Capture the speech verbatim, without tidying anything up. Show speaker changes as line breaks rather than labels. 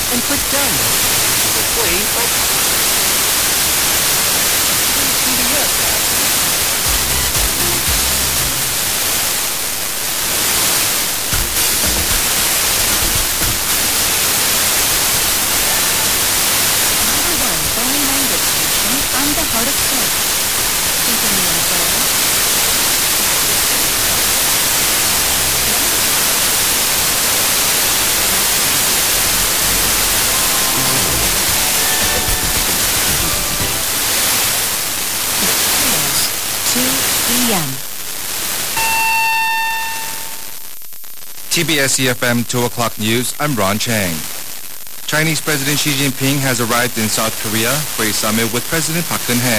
and click download to the play icon. P D F app.
Number one foreign language station from the heart of Seoul. Continue on Seoul. two p m
T B S E F M two o'clock news, I'm Ron Chang. Chinese President Xi Jinping has arrived in South Korea for a summit with President Park Geun-hye.